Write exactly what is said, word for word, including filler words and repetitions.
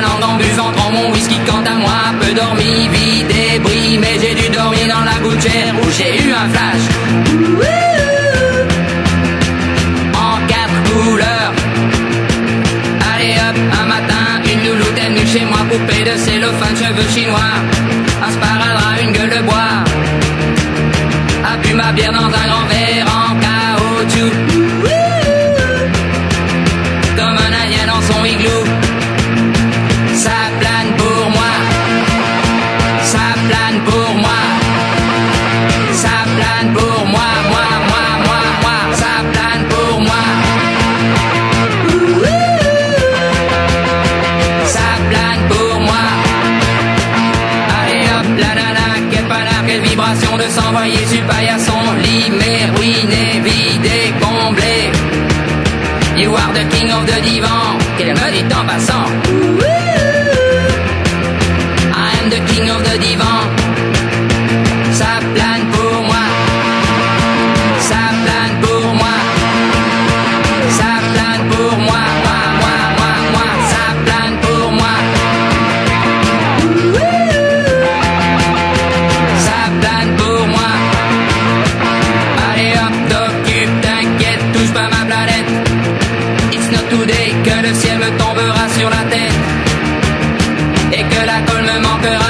langue en buvant trop mon whisky. Quant à moi, peu dormi, vie débris, mais j'ai dû dormir dans la gouttière où j'ai eu un flash. En quatre couleurs. Allez hop, un matin, une louloute est venue chez moi, poupée de cellophane, cheveux chinois, un sparadrap, une gueule de bois, a bu ma bière dans un grand verre en caoutchouc, comme un indien dans son igloo. Ça plane pour moi, ça plane pour moi, ça plane pour moi, moi, moi, moi, moi, ça plane pour moi. Ça plane pour moi. Allez hop, la la la, quelle panard, quelle vibration de s'envoyer sur paillasson, limé, ruiné, vidé, comblé. You are the king of the divan, qu'elle me dit en passant. I am the king of the divan. Ça plane pour moi. Ça plane pour moi. Ça plane pour moi. Moi, moi, moi, moi. Ça plane pour moi. Ça plane pour moi. Allez hop, t'occupe, t'inquiète, touche pas ma planète. It's not today que le ciel me tombera sur la tête et que la colle me manquera.